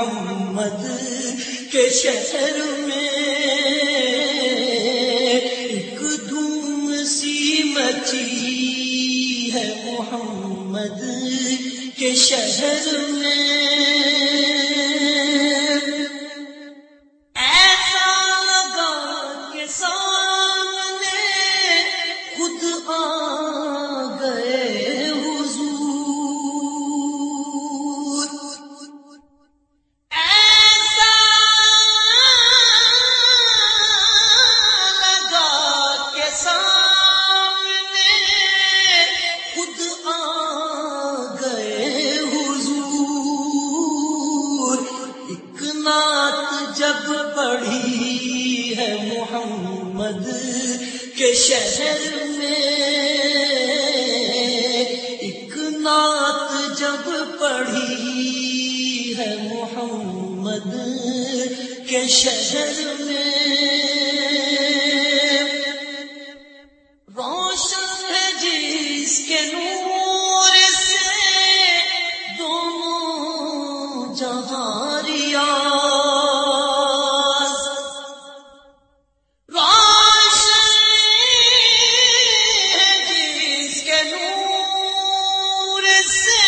محمد کے شہر میں ایک دھوم سی مچی ہے محمد کے شہر میں ایسا لگا کہ سامنے خود آ گئے حضور، ایسا لگا کہ سامنے خود آ گئے حضور۔ ایک نعت جب پڑھی ہے محمد کے شہر میں، ایک نعت جب پڑھی ہے محمد کے شہر میں، روشن ہے جس کے نور سے دونوں جہاں ریاض، روشن ہے جس کے نور سے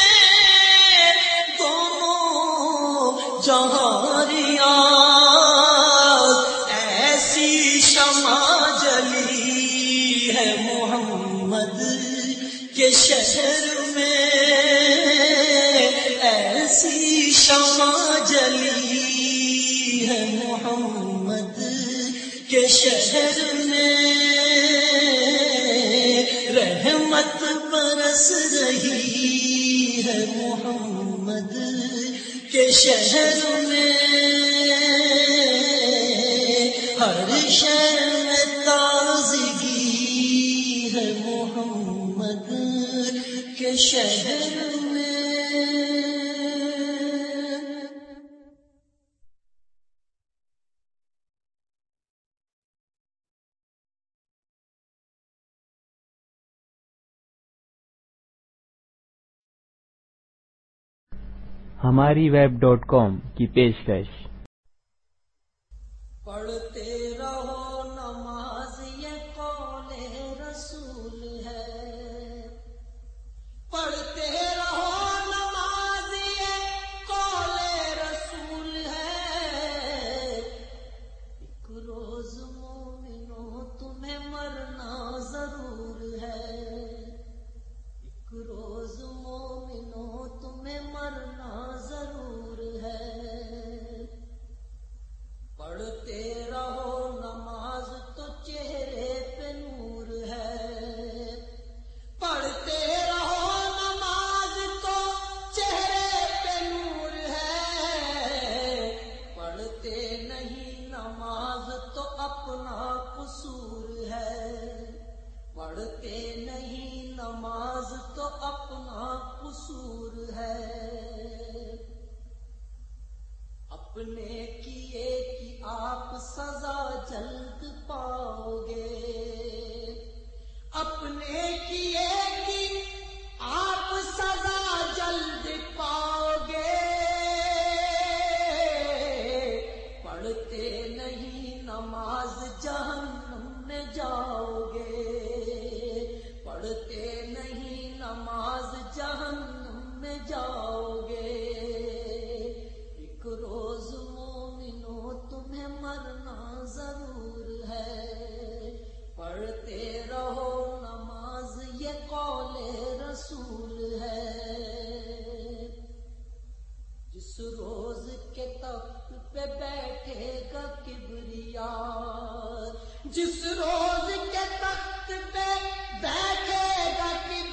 دونوں جہاں ریاض، ایسی شمع جلی ہے محمد کے شہر میں، ایسی شمع جلی ہے محمد کے شہر میں، رحمت برس رہی ہے محمد کے شہر میں، ہر شے میں تازگی ہے محمد کے شہر میں۔ ہماری web.com کی پیشکش۔ پڑھتے رہو نماز یہ قول رسول ہے، پڑھتے رہو نماز یہ قول رسول ہے، ایک روز مومنوں تمہیں مرنا ضرور ہے، ایک روز مومنوں تمہیں مرنا ضرور ہے، پڑھتے رہو نماز تو چہرے پہ نور ہے، پڑھتے رہو نماز تو چہرے پہ نور ہے، پڑھتے نہیں نماز تو اپنا قصور ہے، پڑھتے نہیں نماز تو اپنا قصور ہے، اپنے کیے کی آپ سزا جلد پاؤ گے، اپنے کیے کی آپ سزا جلد پاؤ گے، پڑھتے نہیں نماز جہنم میں جاؤ گے، پڑھتے نہیں نماز جہنم میں جاؤ گے، ایک روز مومنوں تمہیں مرنا ضرور ہے، پڑھتے رہو نماز یہ قول رسول ہے، جس روز کے تخت پہ بیٹھے گا کبریاء، جس روز کے تخت پہ بیٹھے گا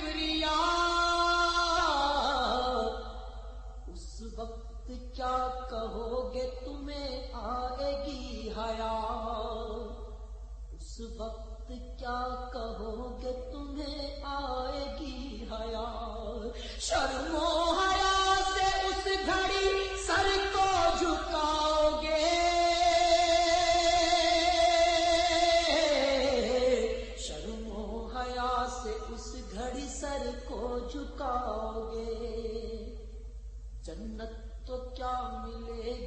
کبریاء، اس وقت کیا کہو گے تمہیں آئے گی حیا، اس وقت کیا کہو گے تمہیں آئے گی حیا، شرم و حیا سے اس گھڑی سر کو جھکاؤ گے، شرم و حیا سے اس گھڑی سر کو جھکاؤ گے، جنت تو کیا ملے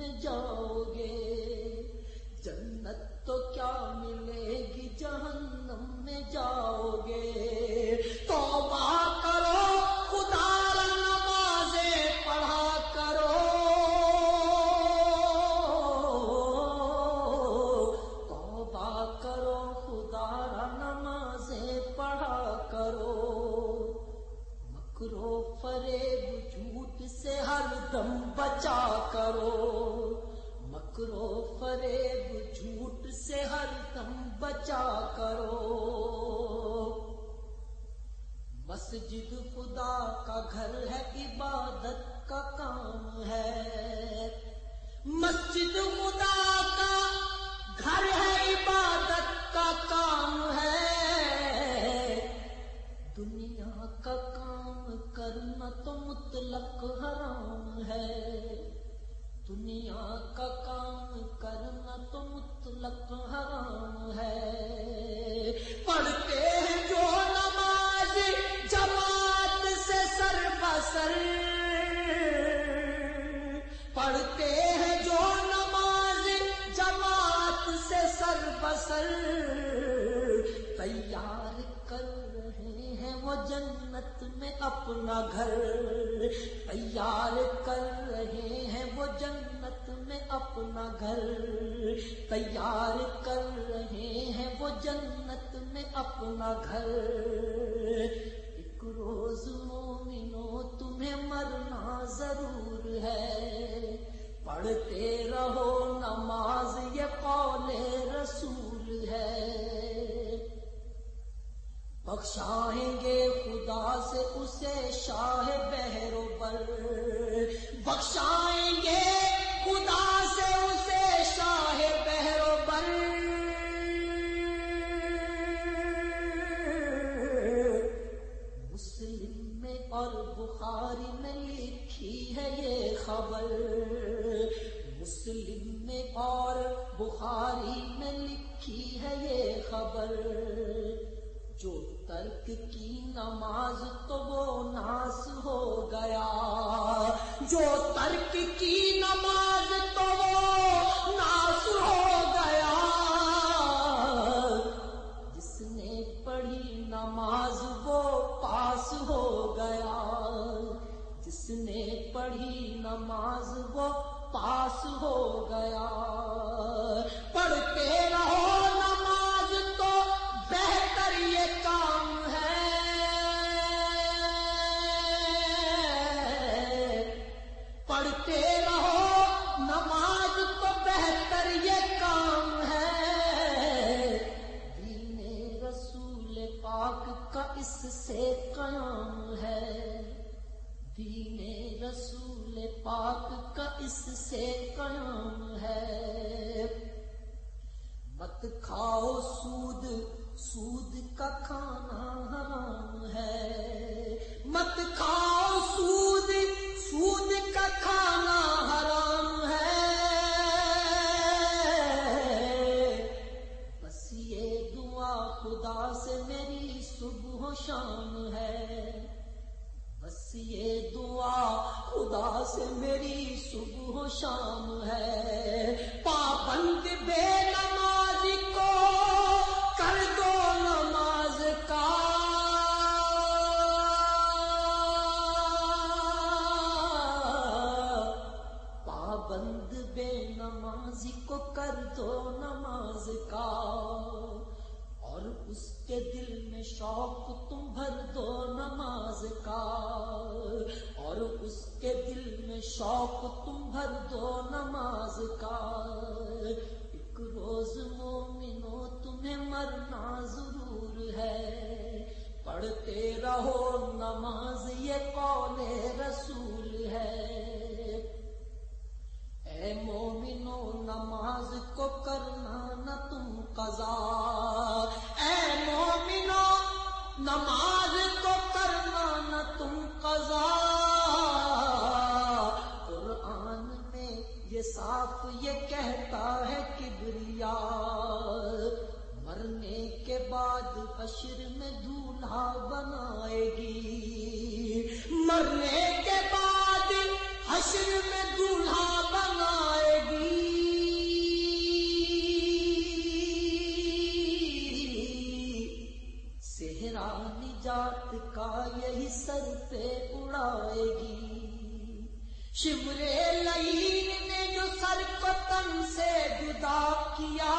میں جاؤ گے، جنت تو کیا ملے گی جہنم میں جاؤ گے۔ توبہ کرو خدا را نمازیں پڑھا کرو، توبہ کرو خدا را نمازیں پڑھا کرو، مکر و فریب جھوٹ سے ہر دم بچا کرو، مکر و فریب جھوٹ سے ہر دم بچا کرو۔ مسجد خدا کا گھر ہے، عبادت کا کام ہے، مسجد خدا کا گھر ہے، عبادت کا کام ہے، دنیا کا کام کرنا تو مطلق حرام ہے، دنیا کا کام کرنا تو مطلق حرام ہے۔ پڑھتے ہیں جو نماز جماعت سے سر بسر، پڑھتے ہیں جو نماز جماعت سے سر بسر، تیار کر رہے ہیں وہ جنت میں اپنا گھر، تیار کر رہے ہیں وہ جنت میں اپنا گھر، تیار کر رہے ہیں وہ جنت میں اپنا گھر۔ ایک روز مومنو تمہیں مرنا ضرور ہے، پڑھتے رہو نماز یہ قول رسول ہے، بخشائیں گے خدا سے اسے شاہ بحر و بر، بخشائیں گے خدا سے اسے شاہ بحر و بر، مسلم میں اور بخاری میں لکھی ہے یہ خبر، مسلم میں اور بخاری میں لکھی ہے یہ خبر، جو ترک کی نماز تو وہ ناس ہو گیا، جو ترک کی نماز تو وہ ناس ہو گیا، جس نے پڑھی نماز وہ پاس ہو گیا، جس نے پڑھی نماز وہ پاس ہو گیا۔ پڑھتے رہو نماز تو بہتر یہ کام ہے، پڑھتے رہو نماز تو بہتر یہ کام ہے، دین رسول پاک کا اس سے قیام ہے، دین رسول پاک کا اس سے قیام ہے۔ مت کھاؤ سود، سود کا کھانا حرام ہے، مت کھاؤ سود، سود کا کھانا حرام ہے، بس یہ دعا خدا سے میری صبح و شام ہے، بس یہ دعا خدا سے میری صبح و شام ہے، پابند بے نمازی کو کر دو نماز کا، پابند بے نمازی کو کر دو نماز کا، اور اس کے دل میں شوق تم بھر دو نماز کا، اور اس کے دل میں شوق تم بھر دو نماز کا۔ ایک روز مومنو تمہیں مرنا ضرور ہے، پڑھتے رہو نماز یہ قول رسول ہے، اے مومنو نماز کو کرنا نہ تم قضا، اے مومنو نماز کو کرنا نہ تم قضا، قرآن میں یہ صاف یہ کہتا ہے کبریا، مرنے کے بعد حشر میں دولہا بنائے گی، مرنے کے بعد حشر میں دولہا بنائے لعین نے جو سر کو تن سے جدا کیا،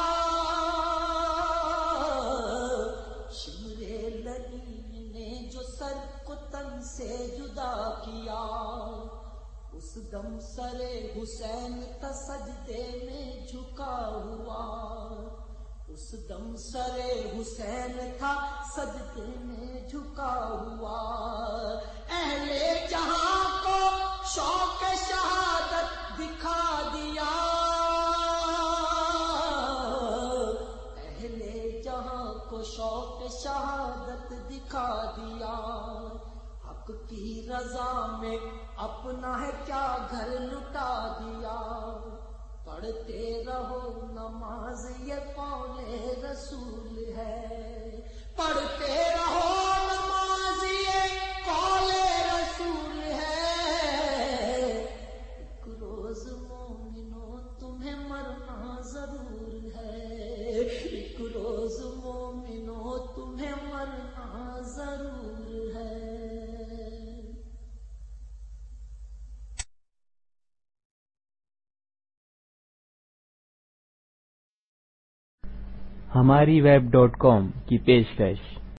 شمر لعین نے جو سر کو تن سے جدا کیا، اس دم سر حسین تھا سجدے میں جھکا ہوا، اس دم سر حسین تھا سجدے میں جھکا ہوا، اہل جہاں کو شوق شہادت دکھا دیا، اہل جہاں کو شوق شہادت دکھا دیا، حق کی رضا میں اپنا ہے کیا گھر لٹا دیا، پڑھتے رہو نماز یہ قول رسول ہے، پڑھتے رہو نماز یہ قول رسول ہے، ایک روز مومنو تمہیں مرنا ضرور ہے، ایک روز مومنو تمہیں مرنا ضرور ہے۔ ہماری web.com کی پیشکش